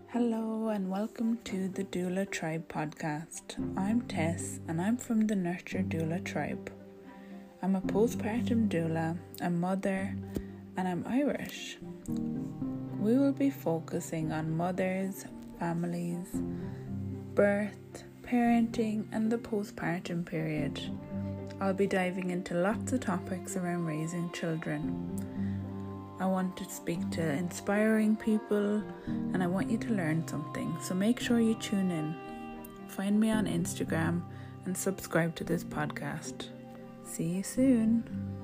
Hello and welcome to the Doula Tribe podcast. I'm Tess and I'm from the Nurture Doula Tribe. I'm a postpartum doula, a mother, and I'm Irish. We will be focusing on mothers, families, birth, parenting, and the postpartum period. I'll be diving into lots of topics around raising children. I want to speak to inspiring people and I want you to learn something, so make sure you tune in. Find me on Instagram and subscribe to this podcast. See you soon.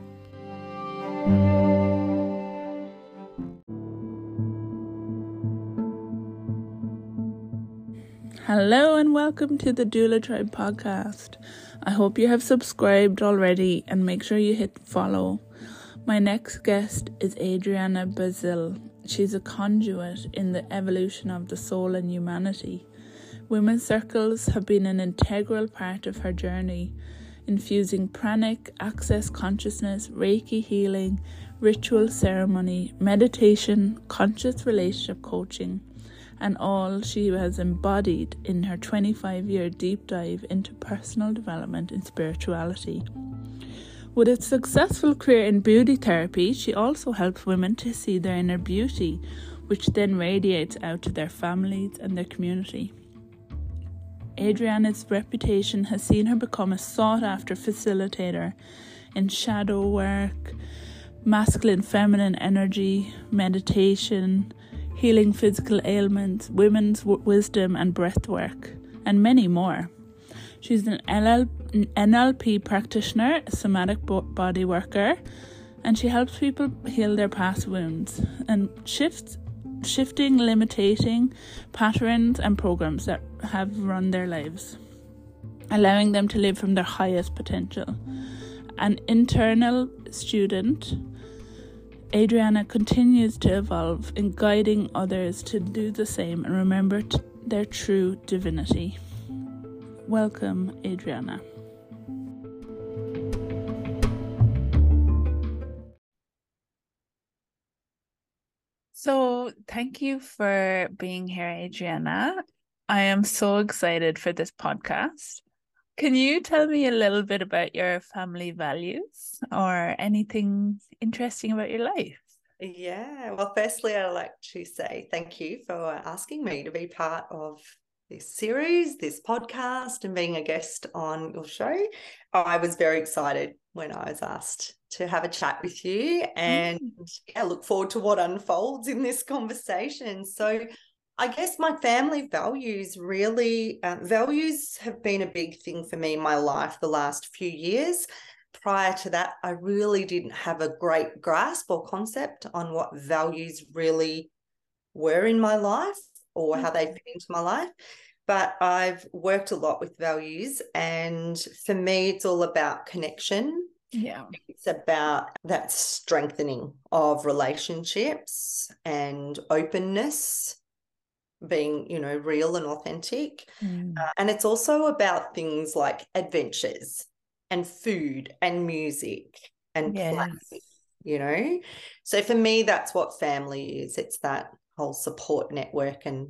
Hello and welcome to the Doula Tribe podcast. I hope you have subscribed already and make sure you hit follow. My next guest is Adriana Bazil. She's a conduit in the evolution of the soul and humanity. Women's circles have been an integral part of her journey, infusing pranic, access consciousness, Reiki healing, ritual ceremony, meditation, conscious relationship coaching, and all she has embodied in her 25-year deep dive into personal development and spirituality. With a successful career in beauty therapy, she also helps women to see their inner beauty, which then radiates out to their families and their community. Adriana's reputation has seen her become a sought-after facilitator in shadow work, masculine feminine energy, meditation, healing physical ailments, women's wisdom and breath work, and many more. She's an NLP practitioner, a somatic body worker, and she helps people heal their past wounds and shifting, limiting patterns and programs that have run their lives, allowing them to live from their highest potential. An internal student, Adriana continues to evolve in guiding others to do the same and remember their true divinity. Welcome, Adriana. So, thank you for being here, Adriana. I am so excited for this podcast. Can you tell me a little bit about your family values or anything interesting about your life? Yeah, well, firstly, I'd like to say thank you for asking me to be part of this series, this podcast, and being a guest on your show. I was very excited when I was asked to have a chat with you, and I look forward to what unfolds in this conversation. So I guess my family values really, values have been a big thing for me in my life the last few years. Prior to that, I really didn't have a great grasp or concept on what values really were in my life or how they fit into my life. But I've worked a lot with values, and for me, it's all about connection. Yeah. It's about that strengthening of relationships and openness, being, real and authentic. And it's also about things like adventures and food and music and play, So for me, that's what family is. It's that whole support network and,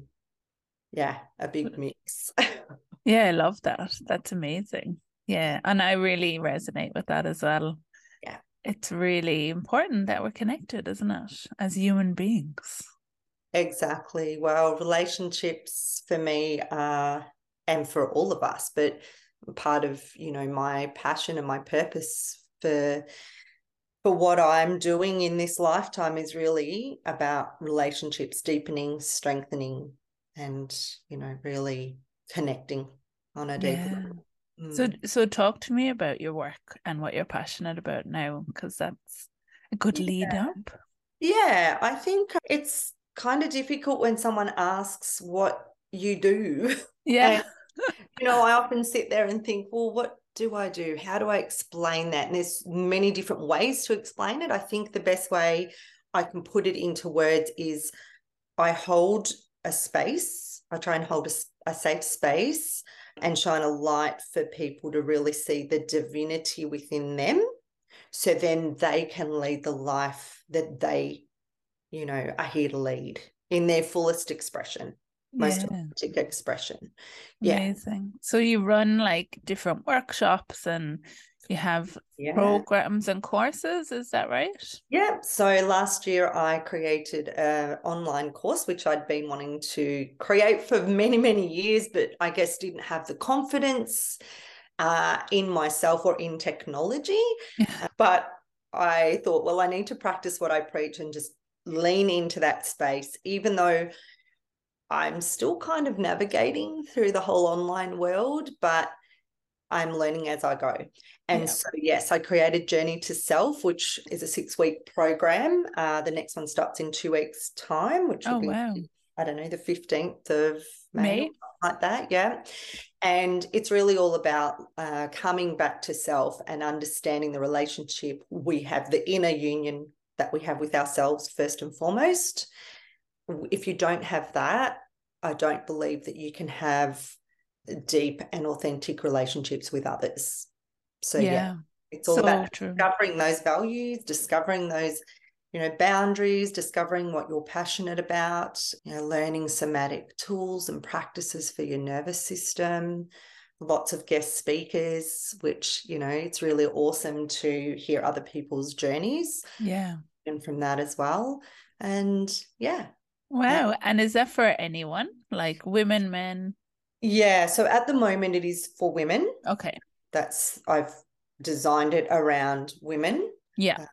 a big mix. Yeah, I love that. That's amazing. Yeah, and I really resonate with that as well. Yeah. It's really important that we're connected, isn't it, as human beings? Exactly. Well, relationships for me are, and for all of us, but part of, my passion and my purpose for what I'm doing in this lifetime is really about relationships deepening, strengthening, and, really connecting on a deeper level. So talk to me about your work and what you're passionate about now, because that's a good lead up. Yeah, I think it's kind of difficult when someone asks what you do. Yeah. And, I often sit there and think, well, what do I do? How do I explain that? And there's many different ways to explain it. I think the best way I can put it into words is I hold a space. I try and hold a safe space and shine a light for people to really see the divinity within them, so then they can lead the life that they, are here to lead in their fullest expression. most Yeah. authentic expression. Yeah. Amazing. So you run like different workshops and you have Yeah. programs and courses, is that right? Yeah. So last year I created an online course, which I'd been wanting to create for many, many years, but I guess didn't have the confidence in myself or in technology. But I thought, well, I need to practice what I preach and just lean into that space, even though I'm still kind of navigating through the whole online world, but I'm learning as I go. And so, yes, I created Journey to Self, which is a 6-week program. The next one starts in 2 weeks' time, which will be, wow. I don't know, the 15th of May. May? Or like that. Yeah. And it's really all about coming back to self and understanding the relationship we have, the inner union that we have with ourselves first and foremost. If you don't have that, I don't believe that you can have deep and authentic relationships with others. So yeah, it's all So about true. discovering those values, discovering those, boundaries, discovering what you're passionate about, learning somatic tools and practices for your nervous system, lots of guest speakers, which, it's really awesome to hear other people's journeys. Yeah. And from that as well. And yeah. Wow. And is that for anyone? Like women, men? Yeah. So at the moment it is for women. Okay. I've designed it around women. Yeah.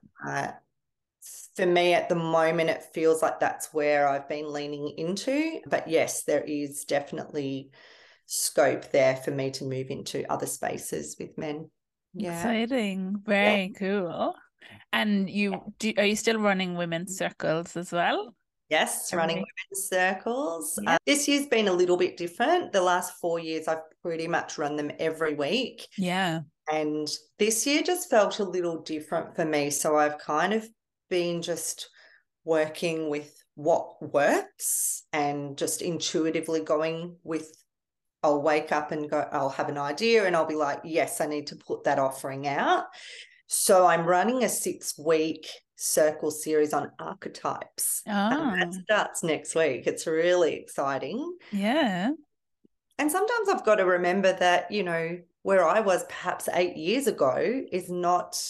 For me at the moment, it feels like that's where I've been leaning into. But yes, there is definitely scope there for me to move into other spaces with men. Yeah. Exciting. Very cool. And are you still running women's circles as well? Yes, running women's circles. Yeah. This year's been a little bit different. The last 4 years, I've pretty much run them every week. Yeah. And this year just felt a little different for me. So I've kind of been just working with what works and just intuitively going with, I'll wake up and go, I'll have an idea and I'll be like, yes, I need to put that offering out. So I'm running a 6-week circle series on archetypes. And that starts next week. It's really exciting. Yeah. And sometimes I've got to remember that, where I was perhaps 8 years ago is not,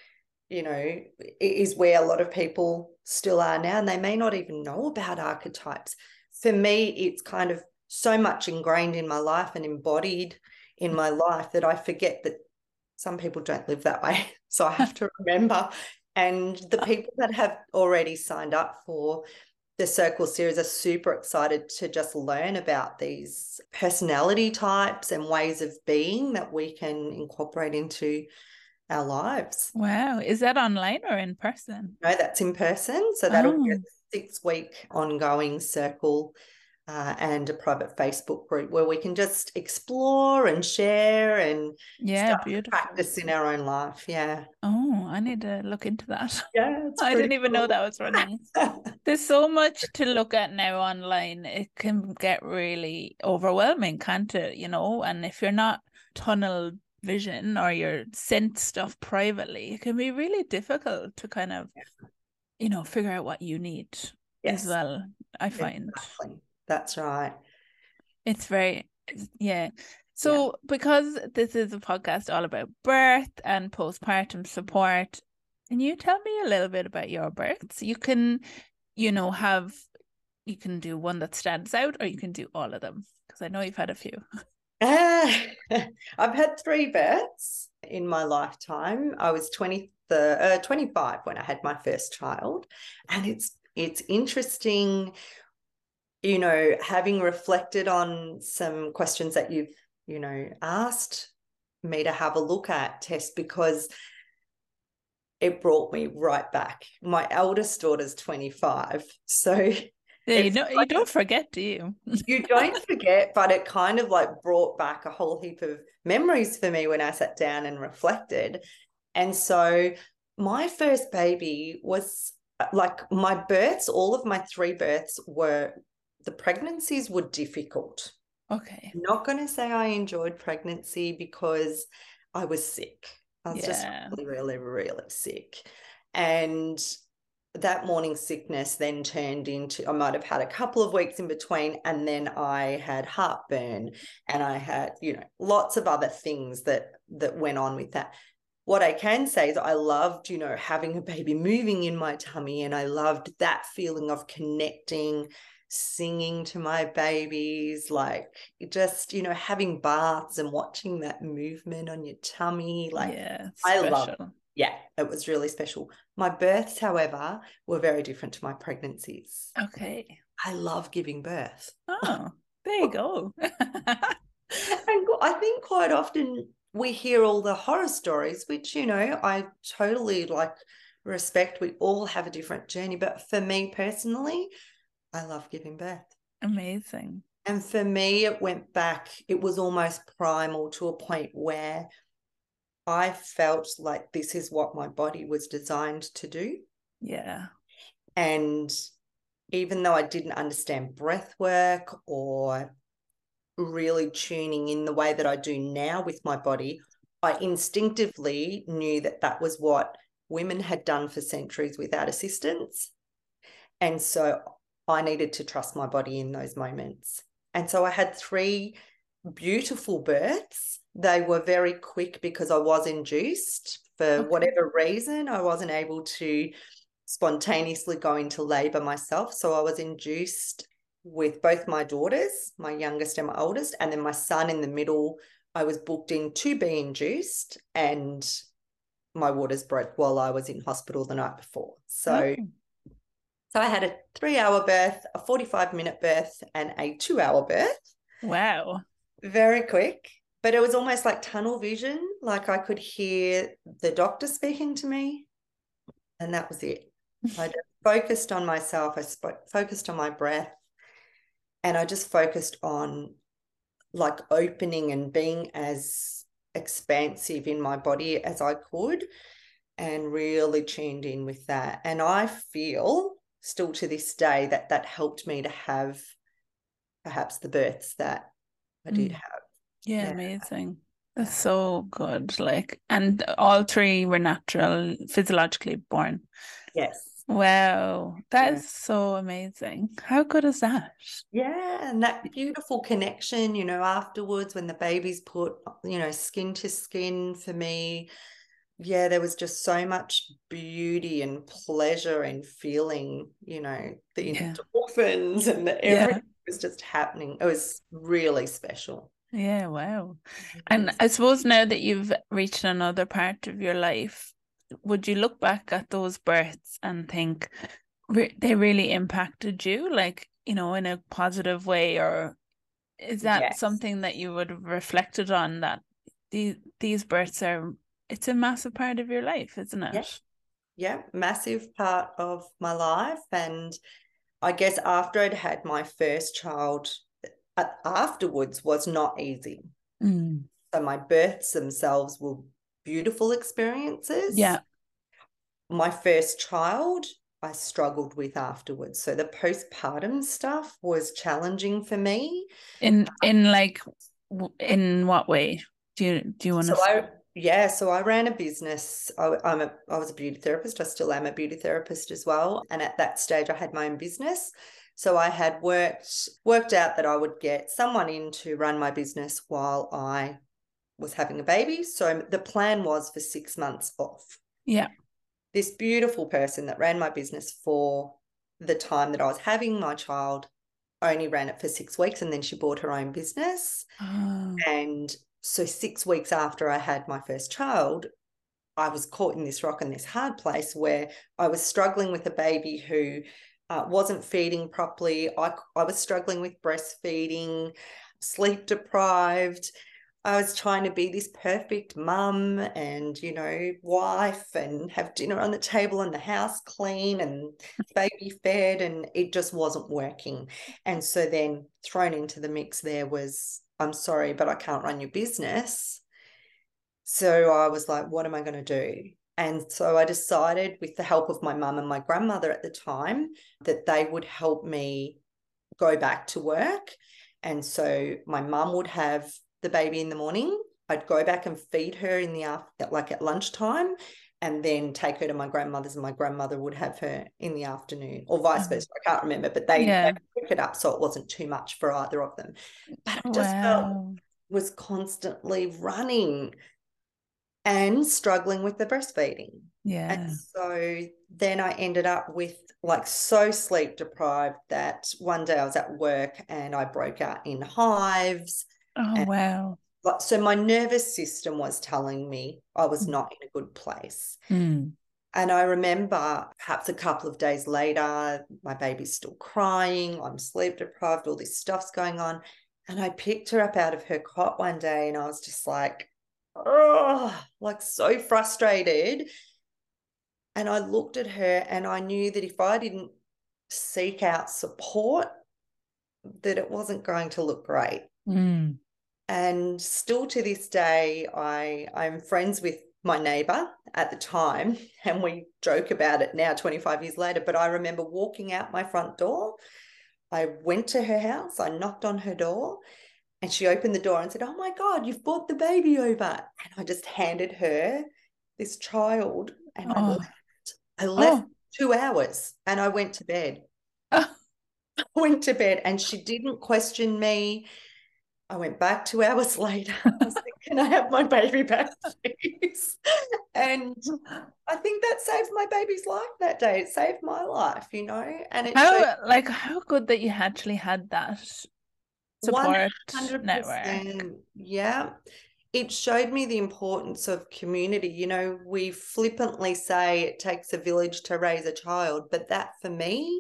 is where a lot of people still are now, and they may not even know about archetypes. For me, it's kind of so much ingrained in my life and embodied in my life that I forget that some people don't live that way. So I have to remember. And the people that have already signed up for the Circle series are super excited to just learn about these personality types and ways of being that we can incorporate into our lives. Wow. Is that online or in person? No, that's in person. So that'll be a 6-week ongoing circle and a private Facebook group where we can just explore and share and practice in our own life. Yeah. Oh, I need to look into that. Yeah, I didn't even know that was running. There's so much to look at now online. It can get really overwhelming, can't it? And if you're not tunnel vision or you're sent stuff privately, it can be really difficult to kind of, figure out what you need as well, I find. Exactly. That's right. It's very, yeah. So because this is a podcast all about birth and postpartum support, can you tell me a little bit about your births? You can, you can do one that stands out or you can do all of them because I know you've had a few. I've had 3 births in my lifetime. I was 25 when I had my first child, and it's interesting, having reflected on some questions that you've asked me to have a look at, Tess, because it brought me right back. My eldest daughter's 25, so yeah, you don't forget, do you? You don't forget, but it kind of like brought back a whole heap of memories for me when I sat down and reflected. And so my first baby was like my births, all of my 3 births the pregnancies were difficult. Okay. I'm not going to say I enjoyed pregnancy because I was sick. I was just really, really, really sick. And that morning sickness then turned into, I might have had a couple of weeks in between, and then I had heartburn, and I had, lots of other things that went on with that. What I can say is I loved, having a baby moving in my tummy, and I loved that feeling of connecting, singing to my babies, like just, having baths and watching that movement on your tummy. Like, yeah, I love special. Yeah, it was really special. My births, however, were very different to my pregnancies. Okay. I love giving birth. Oh, there you go. And I think quite often we hear all the horror stories, which, I totally respect. We all have a different journey. But for me personally, I love giving birth. Amazing. And for me, it went back, it was almost primal to a point where I felt like this is what my body was designed to do. Yeah. And even though I didn't understand breath work or really tuning in the way that I do now with my body, I instinctively knew that that was what women had done for centuries without assistance. And so I needed to trust my body in those moments. And so I had 3 beautiful births. They were very quick because I was induced. For whatever reason, I wasn't able to spontaneously go into labor myself. So I was induced with both my daughters, my youngest and my oldest, and then my son in the middle. I was booked in to be induced, and my waters broke while I was in hospital the night before. So I had a 3-hour birth, a 45-minute birth, and a 2-hour birth. Wow. Very quick, but it was almost like tunnel vision. Like I could hear the doctor speaking to me, and that was it. I just focused on myself. I focused on my breath, and I just focused on opening and being as expansive in my body as I could, and really tuned in with that. And I feel still to this day that helped me to have perhaps the births that I did have. Yeah, amazing. That's so good. And all 3 were natural, physiologically born. Yes. Wow, that is so amazing. How good is that? Yeah, and that beautiful connection, afterwards when the baby's put, skin to skin for me. Yeah, there was just so much beauty and pleasure and feeling, the endorphins and everything was just happening. It was really special. Yeah, wow. And I suppose now that you've reached another part of your life, would you look back at those births and think they really impacted you, in a positive way? Or is that something that you would have reflected on, that these births it's a massive part of your life, isn't it? Yeah, massive part of my life. And I guess after I'd had my first child, afterwards was not easy. So my births themselves were beautiful experiences. Yeah. My first child, I struggled with afterwards. So the postpartum stuff was challenging for me. In what way? Do you want to? So I ran a business. I was a beauty therapist. I still am a beauty therapist as well. And at that stage, I had my own business. So I had worked out that I would get someone in to run my business while I was having a baby. So the plan was for 6 months off. Yeah. This beautiful person that ran my business for the time that I was having my child only ran it for 6 weeks, and then she bought her own business. And so 6 weeks after I had my first child, I was caught in this rock and this hard place where I was struggling with a baby who wasn't feeding properly. I was struggling with breastfeeding, sleep deprived. I was trying to be this perfect mum and, wife, and have dinner on the table and the house clean and baby fed, and it just wasn't working. And so then thrown into the mix there was, I'm sorry, but I can't run your business. So I was like, what am I going to do? And so I decided, with the help of my mum and my grandmother at the time, that they would help me go back to work. And so my mum would have the baby in the morning. I'd go back and feed her in the after, at lunchtime, and then take her to my grandmother's, and my grandmother would have her in the afternoon, or vice versa. I can't remember, but they took it up so it wasn't too much for either of them. But I just felt was constantly running and struggling with the breastfeeding. Yeah. And so then I ended up with like so sleep deprived that one day I was at work and I broke out in hives. Oh, wow. So my nervous system was telling me I was not in a good place. Mm. And I remember perhaps a couple of days later, my baby's still crying, I'm sleep deprived, all this stuff's going on. And I picked her up out of her cot one day and I was just like, oh, like so frustrated. And I looked at her and I knew that if I didn't seek out support, that it wasn't going to look great. Mm. And still to this day, I'm friends with my neighbour at the time, and we joke about it now 25 years later. But I remember walking out my front door. I went to her house. I knocked on her door and she opened the door and said, "Oh my God, you've brought the baby over." And I just handed her this child and I left 2 hours and I went to bed. I went to bed and she didn't question me. I went back 2 hours later. I was like, "Can I have my baby back, please?" And I think that saved my baby's life that day. It saved my life, you know. And it showed how good that you actually had that support 100%, network. yeah. It showed me the importance of community. You know, we flippantly say it takes a village to raise a child, but that for me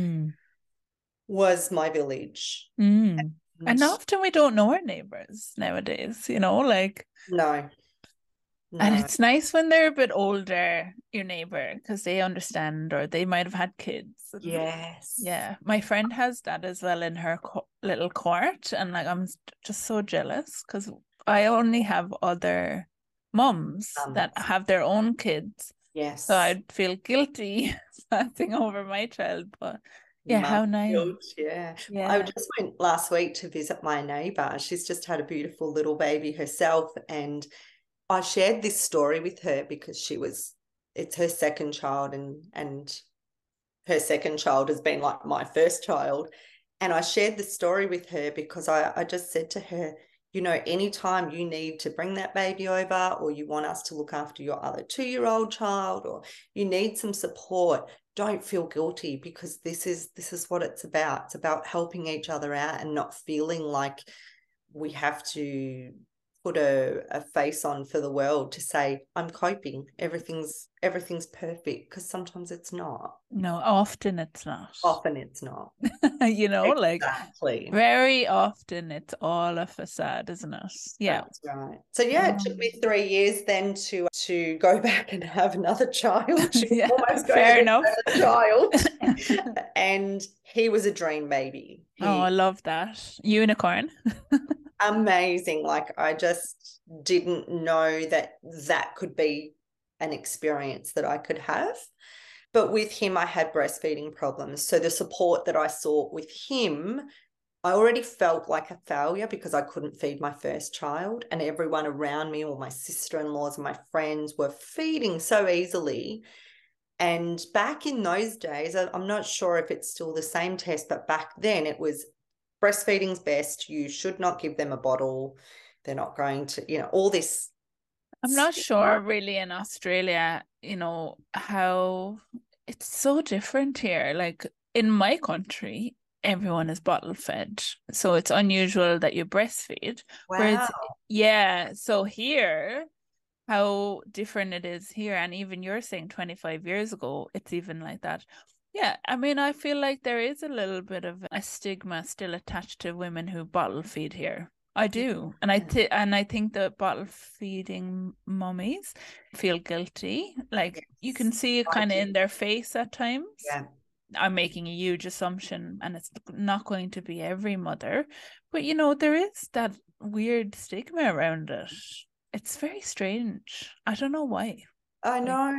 was my village. And often we don't know our neighbours nowadays, you know, like. No. And it's nice when they're a bit older, your neighbour, because they understand, or they might have had kids. Yes. Yeah. My friend has that as well in her little court. And like, I'm just so jealous because I only have other mums that have their own kids. Yes. So I'd feel guilty passing over my child. But yeah, how nice. Yeah. I just went last week to visit my neighbour. She's just had a beautiful little baby herself. And I shared this story with her because it's her second child, and her second child has been like my first child. And I shared the story with her because I just said to her, you know, anytime you need to bring that baby over, or you want us to look after your other 2-year-old child, or you need some support, don't feel guilty, because this is what it's about. It's about helping each other out and not feeling like we have to put a face on for the world to say, I'm coping, everything's perfect, because sometimes it's not. No, often it's not. Often it's not. You know, exactly. Like very often it's all a facade, isn't it? Yeah. That's right. So yeah, it took me 3 years then to go back and have another child. Yeah, almost fair enough. Child. And he was a dream baby. I love that. Unicorn. Amazing. Like, I just didn't know that could be an experience that I could have. But with him, I had breastfeeding problems. So the support that I sought with him, I already felt like a failure because I couldn't feed my first child, and everyone around me, all my sister-in-laws and my friends, were feeding so easily. And back in those days, I'm not sure if it's still the same test, but back then it was breastfeeding's best. You should not give them a bottle. They're not going to, you know, all this. I'm not sure really in Australia, you know, how it's so different here. Like in my country, everyone is bottle fed. So it's unusual that you breastfeed. Wow. Whereas, so here, how different it is here. And even you're saying 25 years ago, it's even like that. Yeah, I mean, I feel like there is a little bit of a stigma still attached to women who bottle feed here. I do. And I think that bottle feeding mummies feel guilty. Like you can see it kind of in their face at times. Yeah. I'm making a huge assumption, and it's not going to be every mother. But, you know, there is that weird stigma around it. It's very strange. I don't know why. I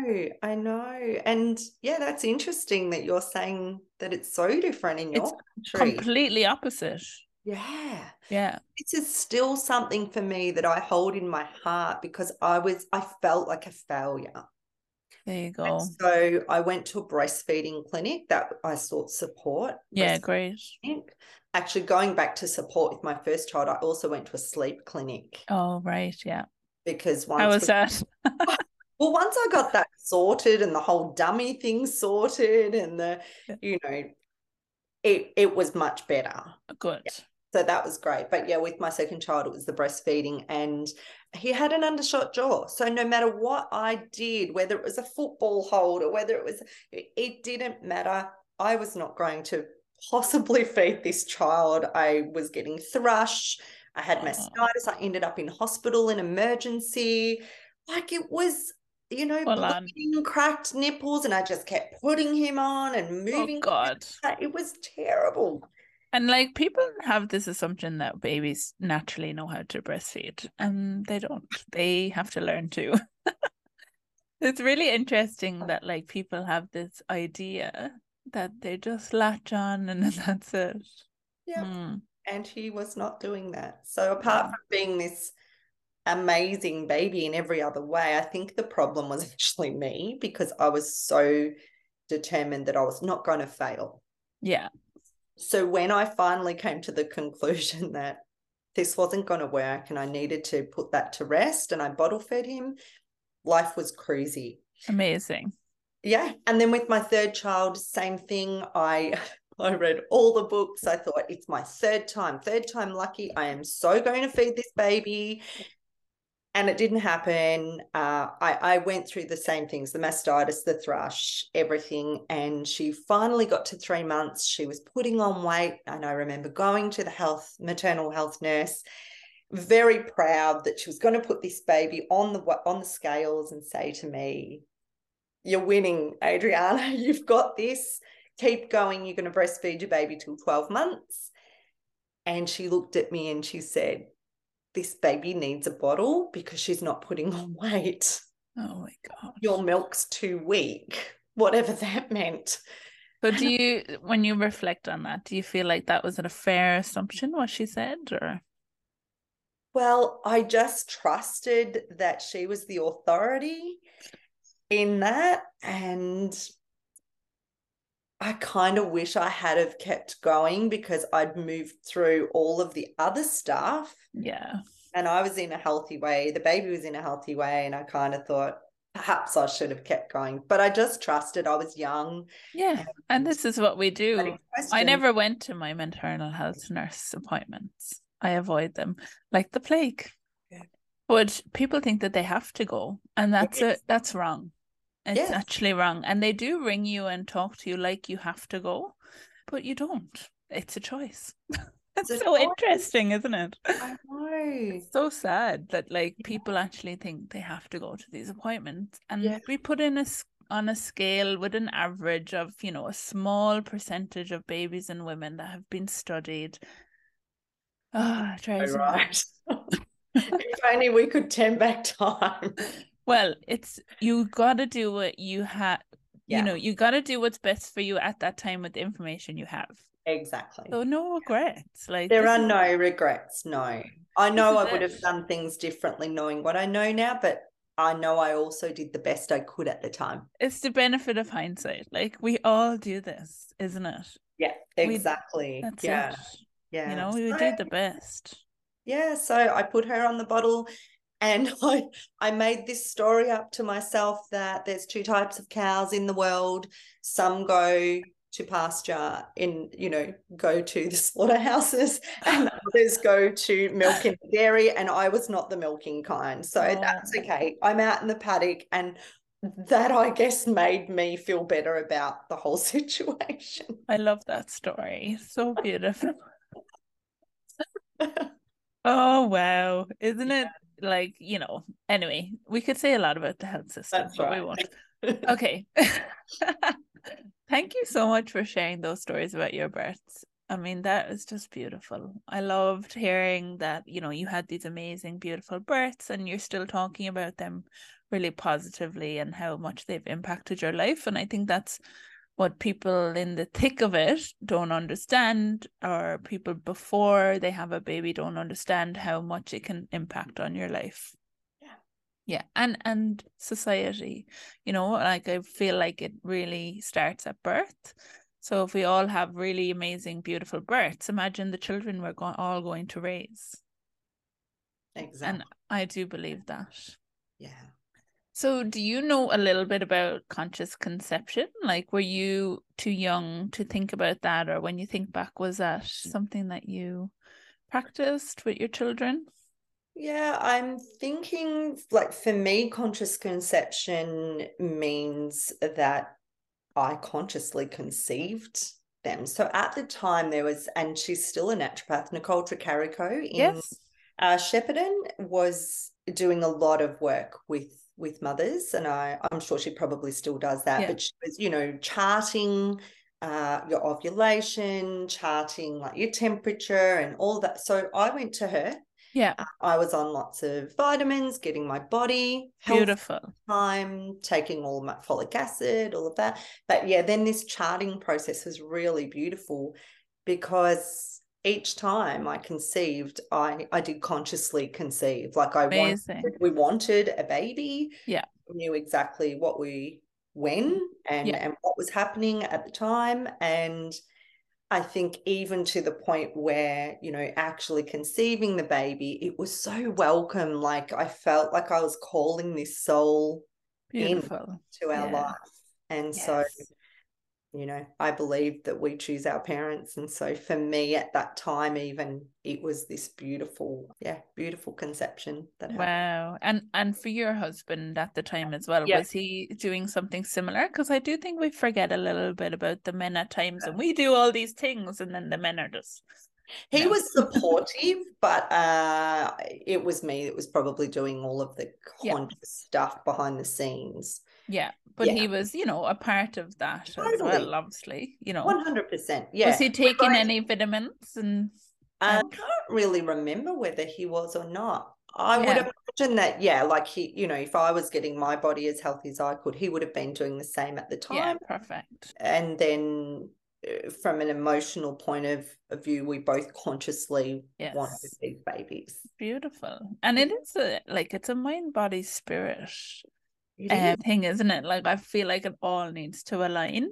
know. And yeah, that's interesting that you're saying that it's so different in your country. Completely opposite. Yeah. Yeah. This is still something for me that I hold in my heart, because I felt like a failure. There you And go. so I went to a breastfeeding clinic that I sought support. Yeah, great. Clinic. Actually, going back to support with my first child, I also went to a sleep clinic. Oh, right. Yeah. Because How was that? once I got that sorted and the whole dummy thing sorted and it was much better. Good. Yeah. So that was great. But yeah, with my second child, it was the breastfeeding, and he had an undershot jaw. So no matter what I did, whether it was a football hold or whether it didn't matter. I was not going to possibly feed this child. I was getting thrush. I had mastitis. I ended up in hospital in emergency. Like it was, bleeding, cracked nipples, and I just kept putting him on and moving. Oh, God. It was terrible. And like people have this assumption that babies naturally know how to breastfeed, and they don't. They have to learn to. It's really interesting that like people have this idea that they just latch on and that's it. Yeah. And he was not doing that. So apart from being this amazing baby in every other way, I think the problem was actually me, because I was so determined that I was not going to fail. Yeah. So when I finally came to the conclusion that this wasn't going to work and I needed to put that to rest, and I bottle fed him, life was cruisy. Amazing. Yeah. And then with my third child, same thing. I read all the books. I thought, it's my third time lucky. I am so going to feed this baby. And it didn't happen. I went through the same things, the mastitis, the thrush, everything. And she finally got to 3 months. She was putting on weight. And I remember going to the maternal health nurse, very proud that she was going to put this baby on the scales and say to me, "You're winning, Adriana. You've got this. Keep going. You're going to breastfeed your baby till 12 months. And she looked at me and she said, "This baby needs a bottle because she's not putting on weight. Oh my God. Your milk's too weak," whatever that meant. So when you reflect on that, do you feel like that was a fair assumption, what she said, or? Well, I just trusted that she was the authority in that, and I kind of wish I had have kept going, because I'd moved through all of the other stuff. Yeah. And I was in a healthy way. The baby was in a healthy way. And I kind of thought perhaps I should have kept going. But I just trusted. I was young. Yeah. And this is what we do. I never went to my maternal health nurse appointments. I avoid them like the plague. Yeah. But people think that they have to go. And that's wrong. It's actually wrong. And they do ring you and talk to you like you have to go. But you don't. It's a choice. It's so interesting, isn't it? I know. It's so sad that like people actually think they have to go to these appointments, and we put in on a scale with an average of, a small percentage of babies and women that have been studied. Oh, right. If only we could turn back time. Well, you got to do what you have. You got to do what's best for you at that time with the information you have. Exactly. So no regrets. Like there are no regrets. No, I know I would have done things differently knowing what I know now, but I know I also did the best I could at the time. It's the benefit of hindsight. Like we all do this, isn't it? Yeah, exactly. That's it. Yeah. We did the best. Yeah. So I put her on the bottle. And I made this story up to myself that there's 2 types of cows in the world. Some go to pasture go to the slaughterhouses, and others go to milk in the dairy, and I was not the milking kind. So that's okay. I'm out in the paddock, and that, I guess, made me feel better about the whole situation. I love that story. So beautiful. Oh, wow. Isn't it? Like, anyway, we could say a lot about the health system, but we won't. Okay. Thank you so much for sharing those stories about your births. I mean, that is just beautiful. I loved hearing that, you had these amazing, beautiful births, and you're still talking about them really positively and how much they've impacted your life. And I think that's what people in the thick of it don't understand, or people before they have a baby don't understand how much it can impact on your life. Yeah. And society, like I feel like it really starts at birth. So if we all have really amazing, beautiful births, imagine the children we're all going to raise. Exactly. And I do believe that. Yeah. So do you know a little bit about conscious conception? Like, were you too young to think about that? Or when you think back, was that something that you practiced with your children? Yeah, I'm thinking like for me, conscious conception means that I consciously conceived them. So at the time there was, and she's still a naturopath, Nicole Tricarico in Yes. Shepparton, was doing a lot of work with mothers, and I'm sure she probably still does that. Yeah. But she was, charting your ovulation, charting like your temperature and all that. So I went to her. Yeah. I was on lots of vitamins, getting my body healthy Beautiful. time, taking all my folic acid, all of that. But yeah, then this charting process was really beautiful because each time I conceived, I did consciously conceive. Like Amazing. we wanted a baby. Yeah. We knew exactly when Yeah. and what was happening at the time. And I think even to the point where, actually conceiving the baby, it was so welcome. Like I felt like I was calling this soul Beautiful. into our Yeah. life. And so, Yes. I believe that we choose our parents. And so for me at that time, even it was this beautiful conception that happened. Wow. And for your husband at the time as well, Yeah. was he doing something similar? Because I do think we forget a little bit about the men at times, and we do all these things and then the men are just He was supportive, but it was me that was probably doing all of the conscious stuff behind the scenes. Yeah, but he was, a part of that as well, obviously, 100%. Yeah. Was he taking any vitamins? And I can't really remember whether he was or not. I would imagine that, like he, if I was getting my body as healthy as I could, he would have been doing the same at the time. Yeah, perfect. And then from an emotional point of view, we both consciously wanted these babies. Beautiful. And it is it's a mind, body, spirit thing, isn't it? Like I feel like it all needs to align.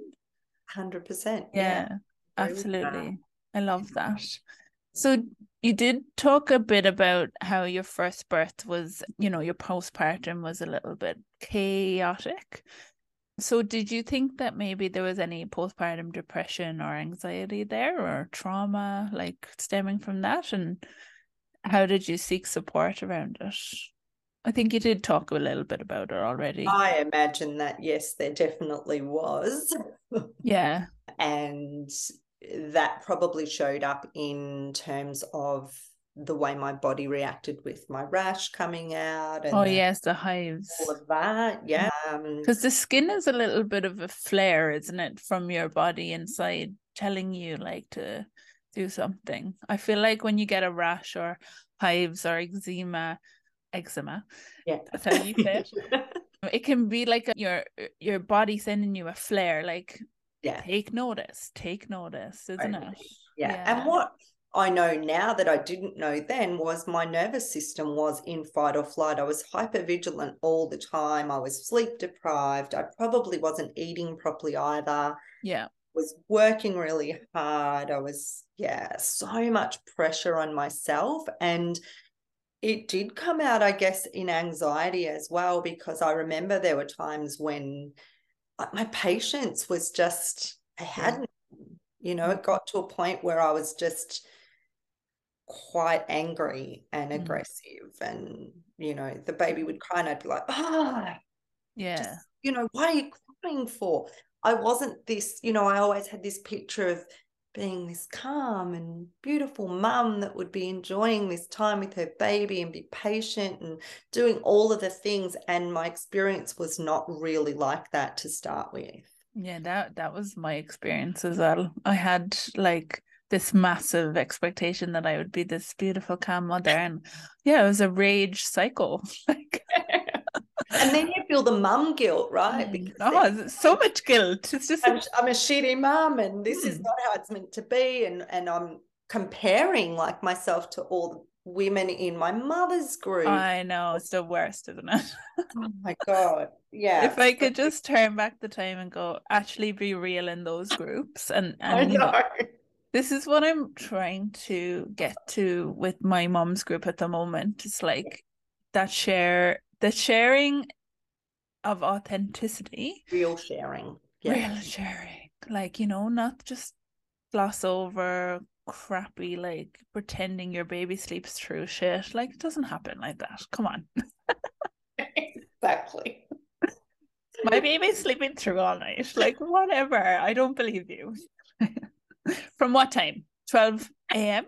100%. Yeah, absolutely. I love that. So you did talk a bit about how your first birth was, your postpartum was a little bit chaotic. So did you think that maybe there was any postpartum depression or anxiety there or trauma like stemming from that? And how did you seek support around it? I think you did talk a little bit about it already. I imagine that, yes, there definitely was. Yeah. And that probably showed up in terms of the way my body reacted with my rash coming out. And yes, the hives. All of that, yeah. Because the skin is a little bit of a flare, isn't it, from your body inside, telling you like to do something. I feel like when you get a rash or hives or eczema, yeah, that's how you say it. It can be like your body sending you a flare, like take notice, isn't it? Yeah. And what I know now that I didn't know then was my nervous system was in fight or flight. I was hypervigilant all the time. I was sleep deprived. I probably wasn't eating properly either. Yeah. Was working really hard. I was, so much pressure on myself. And it did come out, I guess, in anxiety as well, because I remember there were times when my patience was just, I hadn't, it got to a point where I was just quite angry and aggressive. And, the baby would cry and I'd be like, yeah. What are you crying for? I wasn't this, I always had this picture of being this calm and beautiful mum that would be enjoying this time with her baby and be patient and doing all of the things. And my experience was not really like that to start with. Yeah, that was my experience as well. I had like this massive expectation that I would be this beautiful, calm mother. And it was a rage cycle. And then you feel the mum guilt, right? Because so much guilt. It's just I'm a shitty mum and this is not how it's meant to be. And I'm comparing like myself to all women in my mother's group. I know, it's the worst, isn't it? Oh my God. Yeah. If I could just turn back the time and go, actually be real in those groups. I And you know, know. this is what I'm trying to get to with my mom's group at the moment. It's like the sharing of authenticity, Real sharing. Yeah. real sharing. Like, you know, not just gloss over crappy, like pretending your baby sleeps through shit. Like, it doesn't happen like that. Come on. Exactly. My baby's sleeping through all night. Like, whatever. I don't believe you. From what time? 12 a.m.?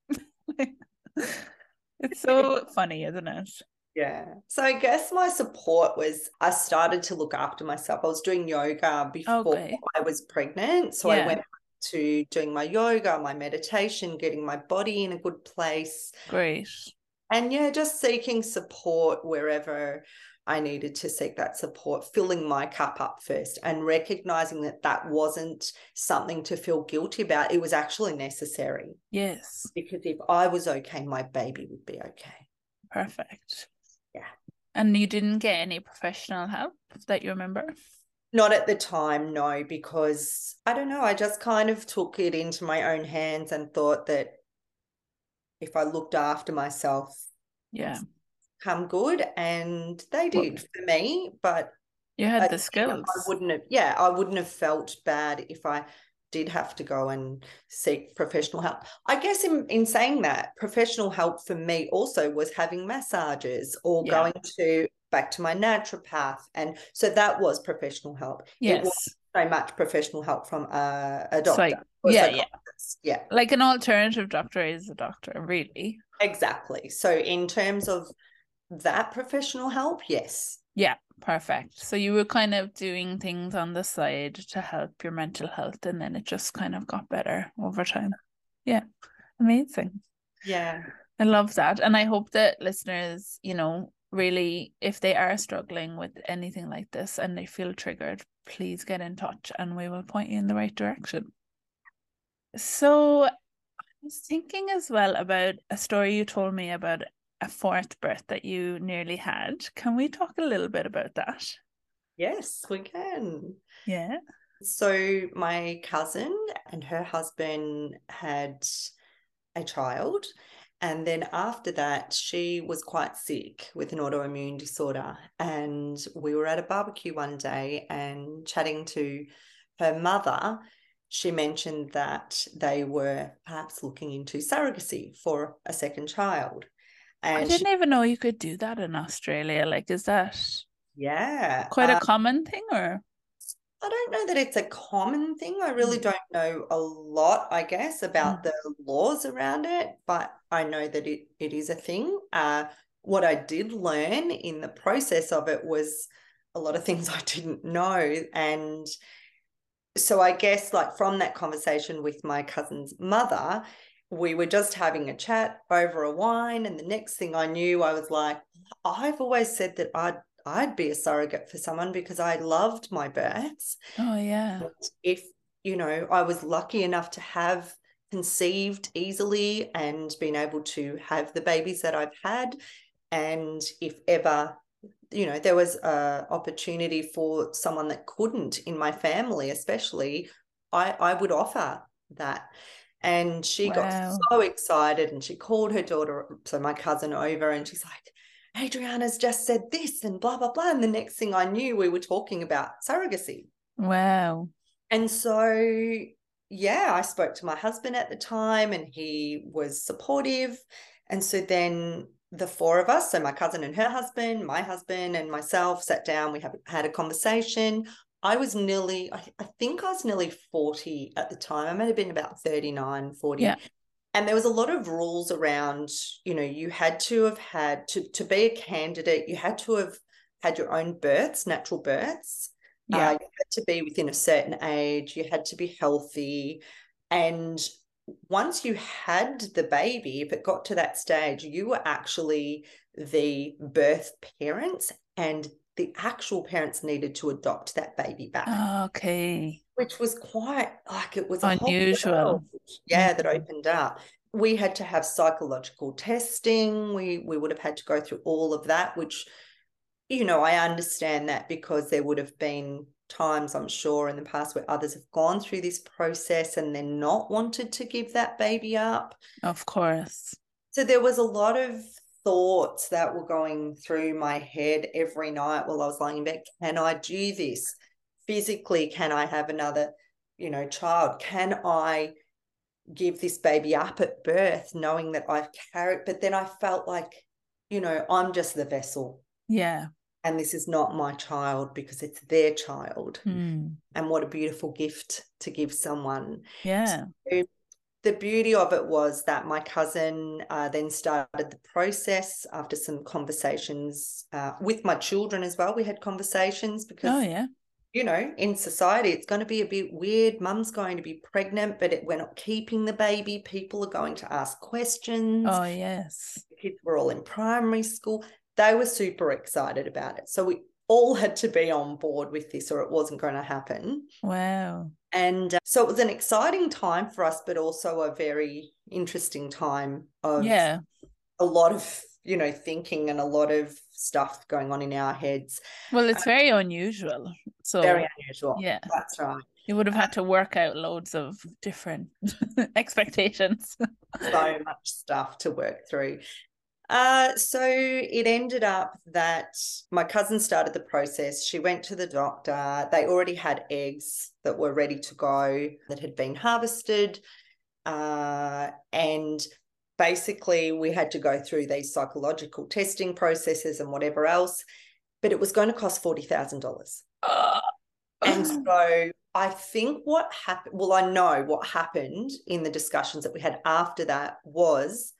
It's so funny, isn't it? Yeah. So I guess my support was I started to look after myself. I was doing yoga before Okay. I was pregnant. So I Yeah. went to doing my yoga, my meditation, getting my body in a good place. Great. And yeah, just seeking support wherever I needed to seek that support, filling my cup up first and recognizing that that wasn't something to feel guilty about. It was actually necessary Yes. because if I was okay, my baby would be okay. Perfect. Yeah. And you didn't get any professional help that you remember? Not at the time, no, because I don't know, I just kind of took it into my own hands and thought that if I looked after myself, Yeah. come good. And they Well, did for me, but you had the I skills. wouldn't have felt bad if I did have to go and seek professional help. I guess in saying that, professional help for me also was having massages or Yeah. going to back to my naturopath. And so that was professional help. It wasn't Yes. so much professional help from a So, doctor or a yeah, yeah. psychologist. Yeah, Like an alternative doctor is a doctor, really. exactly. So in terms of that professional help, yes. Yeah, perfect. So you were kind of doing things on the side to help your mental health, and then it just kind of got better over time. Yeah, amazing. Yeah. I love that. And I hope that listeners, you know, really, if they are struggling with anything like this and they feel triggered, please get in touch and we will point you in the right direction. So I was thinking as well about a story you told me about a fourth birth that you nearly had. Can we talk a little bit about that? Yes, we can. Yeah. So my cousin and her husband had a child. And then after that, she was quite sick with an autoimmune disorder. And we were at a barbecue one day and chatting to her mother. She mentioned that they were perhaps looking into surrogacy for a second child. I And she, didn't even know you could do that in Australia. Like, is that yeah, quite a common thing or? I don't know that it's a common thing. I really Mm. don't know a lot, I guess, about Mm. the laws around it, but I know that it is a thing. What I did learn in the process of it was a lot of things I didn't know. And so I guess like from that conversation with my cousin's mother, we were just having a chat over a wine. And the next thing I knew, I was like, I've always said that I'd be a surrogate for someone because I loved my births. Oh, yeah. If, I was lucky enough to have conceived easily and been able to have the babies that I've had, and if ever, there was a opportunity for someone that couldn't in my family, especially, I would offer that. And she got Wow. so excited and she called her daughter, so my cousin, over, and she's like, Adriana's just said this and blah, blah, blah. And the next thing I knew, we were talking about surrogacy. Wow. And so, yeah, I spoke to my husband at the time and he was supportive. And so then the four of us, so my cousin and her husband, my husband and myself, sat down. We had a conversation. I think I was nearly 40 at the time. I might have been about 39, 40. Yeah. And there was a lot of rules around, you had to have had, to be a candidate, you had to have had your own births, natural births. Yeah. You had to be within a certain age, you had to be healthy. And once you had the baby, if it got to that stage, you were actually the birth parents, and the actual parents needed to adopt that baby back, Okay. which was quite like, it was a whole Unusual. world, yeah, that opened up. we had to have psychological testing. We would have had to go through all of that, which, you know, I understand that because there would have been times, I'm sure, in the past where others have gone through this process and then not wanted to give that baby up. Of course. So there was a lot of thoughts that were going through my head every night while I was lying in bed. Can I do this? Physically, can I have another, you know, child? Can I give this baby up at birth knowing that I've carried? But then I felt like, you know, I'm just the vessel. Yeah. And this is not my child because it's their child. Mm. And what a beautiful gift to give someone. Yeah. So the beauty of it was that my cousin then started the process after some conversations with my children as well. We had conversations because, Oh, yeah. you know, in society, it's going to be a bit weird. Mum's going to be pregnant, but we're not keeping the baby. People are going to ask questions. Oh, yes. The kids were all in primary school. They were super excited about it. So we all had to be on board with this or it wasn't going to happen. Wow. And so it was an exciting time for us, but also a very interesting time of a lot of, you know, thinking and a lot of stuff going on in our heads. Well, it's very unusual. So very unusual. Yeah. That's right. You would have had to work out loads of different expectations. So much stuff to work through. So it ended up that my cousin started the process. She went to the doctor. They already had eggs that were ready to go that had been harvested. And basically we had to go through these psychological testing processes and whatever else, but it was going to cost $40,000. And so I think what happened, well, I know what happened in the discussions that we had after that was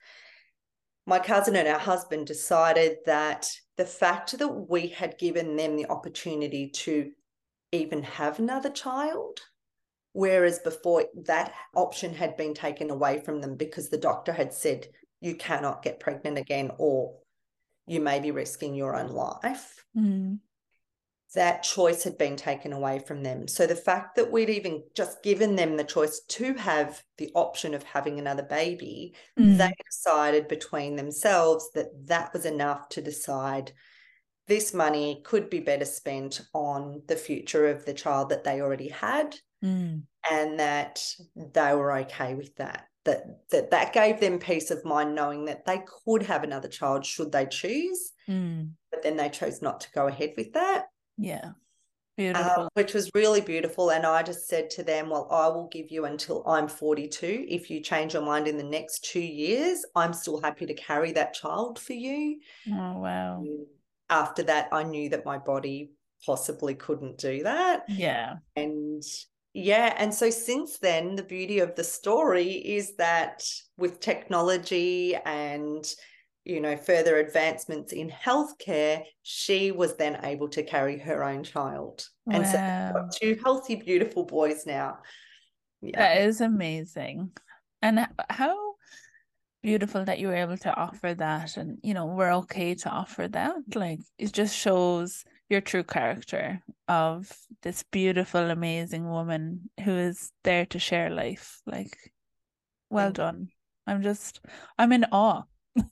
my cousin and our husband decided that the fact that we had given them the opportunity to even have another child, whereas before that option had been taken away from them because the doctor had said, you cannot get pregnant again or you may be risking your own life. Mm. That choice had been taken away from them. So the fact that we'd even just given them the choice to have the option of having another baby, they decided between themselves that that was enough to decide this money could be better spent on the future of the child that they already had, and that they were okay with that. That gave them peace of mind knowing that they could have another child should they choose, but then they chose not to go ahead with that. Yeah. Beautiful. Which was really beautiful. And I just said to them, well, I will give you until I'm 42. If you change your mind in the next 2 years, I'm still happy to carry that child for you. Oh, wow. After that, I knew that my body possibly couldn't do that. Yeah. And yeah, and so since then, the beauty of the story is that with technology and, you know, further advancements in healthcare, she was then able to carry her own child. Wow. And so we've got 2 healthy, beautiful boys now. Yeah. That is amazing. And how beautiful that you were able to offer that, and, you know, we're okay to offer that. Like, it just shows your true character of this beautiful, amazing woman who is there to share life. Like, well done. I'm in awe.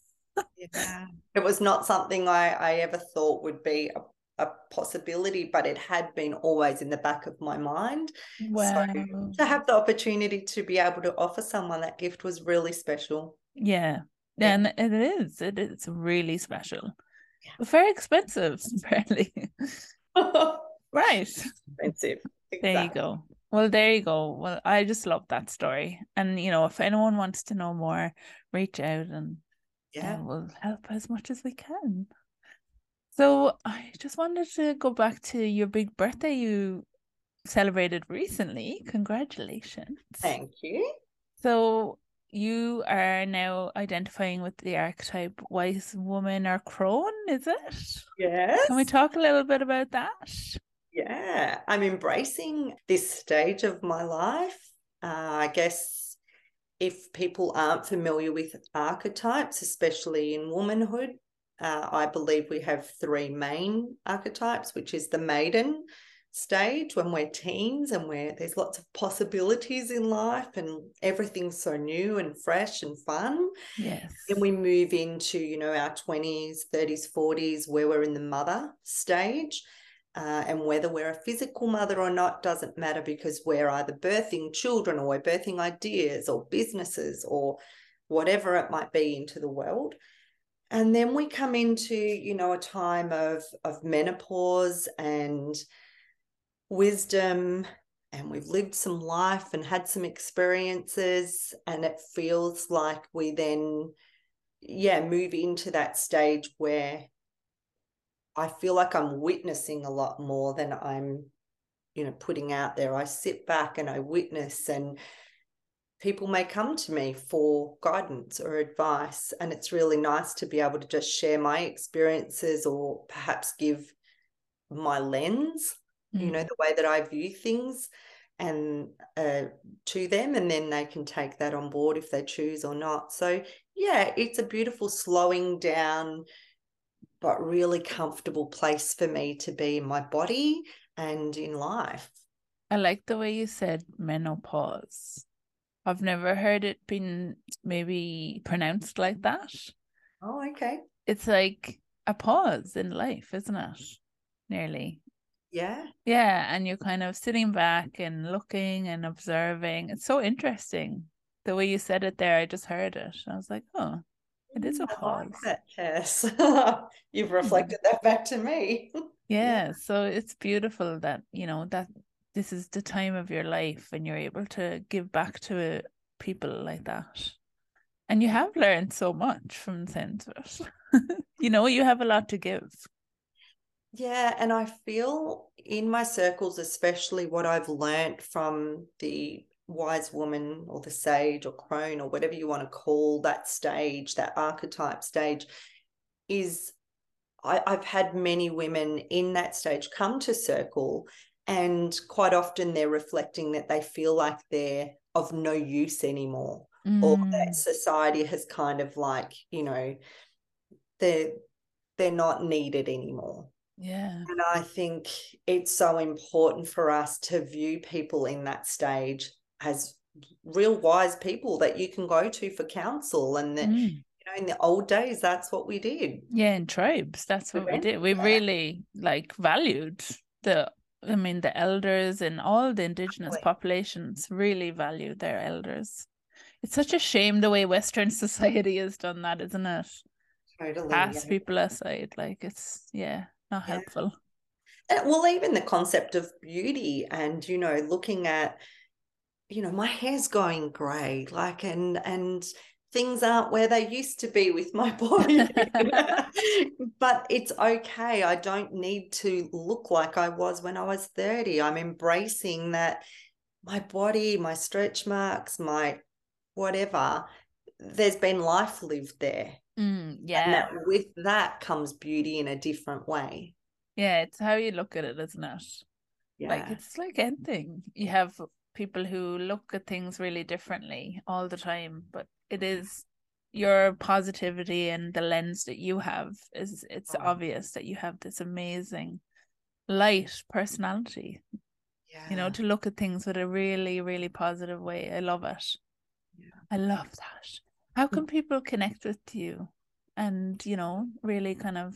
Yeah. It was not something I ever thought would be a possibility, but it had been always in the back of my mind. Wow. So to have the opportunity to be able to offer someone that gift was really special. Yeah. And it's really special. Yeah. Very expensive, apparently. Right. Expensive. Exactly. There you go. Well, there you go. Well, I just love that story. And, you know, if anyone wants to know more, reach out and we'll help as much as we can. So I just wanted to go back to your big birthday you celebrated recently. Congratulations. Thank you. So you are now identifying with the archetype wise woman or crone, is it? Yes. Can we talk a little bit about that? Yeah, I'm embracing this stage of my life. I guess if people aren't familiar with archetypes, especially in womanhood, I believe we have 3 main archetypes, which is the maiden, stage when we're teens and there's lots of possibilities in life and everything's so new and fresh and fun. Yes. Then we move into, our 20s, 30s, 40s, where we're in the mother stage. And whether we're a physical mother or not doesn't matter, because we're either birthing children or we're birthing ideas or businesses or whatever it might be into the world. And then we come into, a time of menopause and wisdom, and we've lived some life and had some experiences, and it feels like we then move into that stage where I feel like I'm witnessing a lot more than I'm putting out there. I sit back and I witness, and people may come to me for guidance or advice, and it's really nice to be able to just share my experiences or perhaps give my lens, the way that I view things, and to them, and then they can take that on board if they choose or not. So it's a beautiful slowing down but really comfortable place for me to be in my body and in life. I like the way you said menopause. I've never heard it been maybe pronounced like that. Oh, okay. It's like a pause in life, isn't it? Nearly. Yeah. Yeah, and you're kind of sitting back and looking and observing. It's so interesting. The way you said it there, I just heard it. I was like, oh, it is a pause. I like that, Tess. You've reflected that back to me. Yeah, so it's beautiful that, that this is the time of your life and you're able to give back to people like that. And you have learned so much from the sense of it. You have a lot to give. Yeah, and I feel in my circles, especially what I've learned from the wise woman or the sage or crone or whatever you want to call that stage, that archetype stage, is I've had many women in that stage come to circle, and quite often they're reflecting that they feel like they're of no use anymore, or that society has kind of like, they're not needed anymore. Yeah. And I think it's so important for us to view people in that stage as real wise people that you can go to for counsel, and that in the old days, that's what we did. Yeah, in tribes, that's what we did. We really valued the elders and all the indigenous populations really valued their elders. It's such a shame the way Western society has done that, isn't it? Totally. Pass people aside, it's not helpful. Well, even the concept of beauty and, looking at, my hair's going grey, and things aren't where they used to be with my body. But it's okay. I don't need to look like I was when I was 30. I'm embracing that my body, my stretch marks, my whatever, there's been life lived there. Yeah. And that with that comes beauty in a different way. Yeah, it's how you look at it, isn't it? Yeah. It's like anything. You have people who look at things really differently all the time, but it is your positivity and the lens that you have it's obvious that you have this amazing light personality. To look at things with a really, really positive way. I love it. I love that. How can people connect with you and really kind of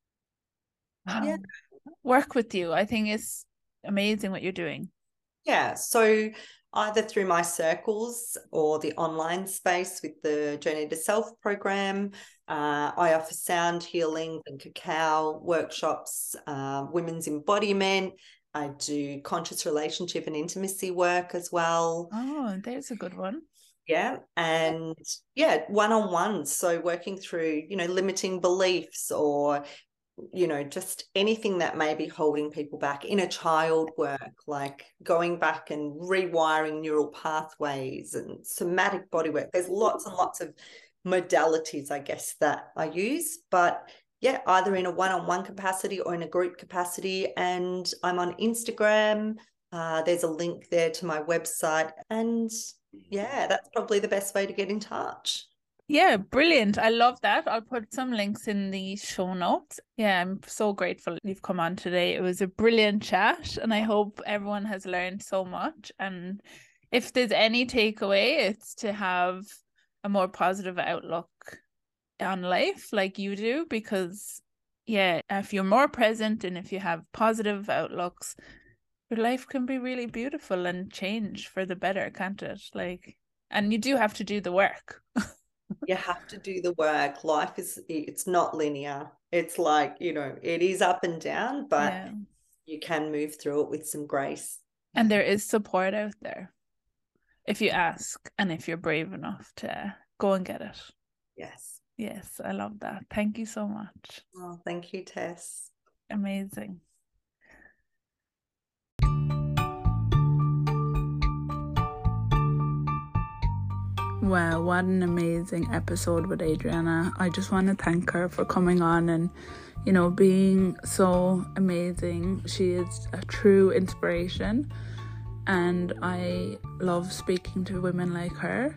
work with you? I think it's amazing what you're doing. Yeah, so either through my circles or the online space with the Journey to Self program. I offer sound healing and cacao workshops, women's embodiment. I do conscious relationship and intimacy work as well. Oh, there's a good one. Yeah. And one-on-ones. So working through, limiting beliefs or, just anything that may be holding people back. Inner child work, like going back and rewiring neural pathways and somatic body work. There's lots and lots of modalities, I guess, that I use. But yeah, either in a one-on-one capacity or in a group capacity. And I'm on Instagram. There's a link there to my website. And yeah, that's probably the best way to get in touch. Yeah, brilliant. I love that. I'll put some links in the show notes. Yeah, I'm so grateful you've come on today. It was a brilliant chat, and I hope everyone has learned so much. And if there's any takeaway, it's to have a more positive outlook on life like you do, because yeah, if you're more present and if you have positive outlooks, your life can be really beautiful and change for the better, can't it? Like, and you do have to do the work. You have to do the work. Life it's not linear. It's like, it is up and down, but Yeah. you can move through it with some grace. And there is support out there if you ask and if you're brave enough to go and get it. Yes. Yes, I love that. Thank you so much. Oh, thank you, Tess. Amazing. Wow, what an amazing episode with Adriana. I just want to thank her for coming on and, being so amazing. She is a true inspiration, and I love speaking to women like her.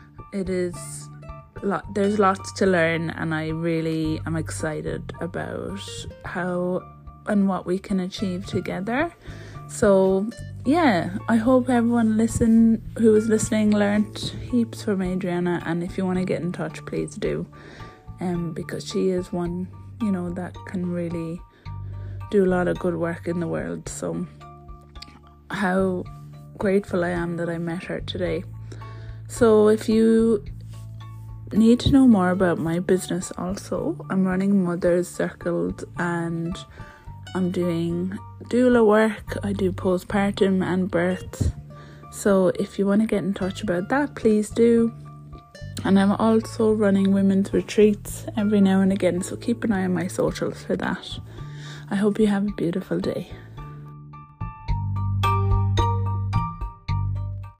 There's lots to learn, and I really am excited about how and what we can achieve together. So yeah, I hope everyone who was listening learnt heaps from Adriana, and if you want to get in touch, please do, because she is one, that can really do a lot of good work in the world. So how grateful I am that I met her today. So if you need to know more about my business also, I'm running Mothers Circled, and I'm doing doula work. I do postpartum and birth. So if you want to get in touch about that, please do. And I'm also running women's retreats every now and again, so keep an eye on my socials for that. I hope you have a beautiful day.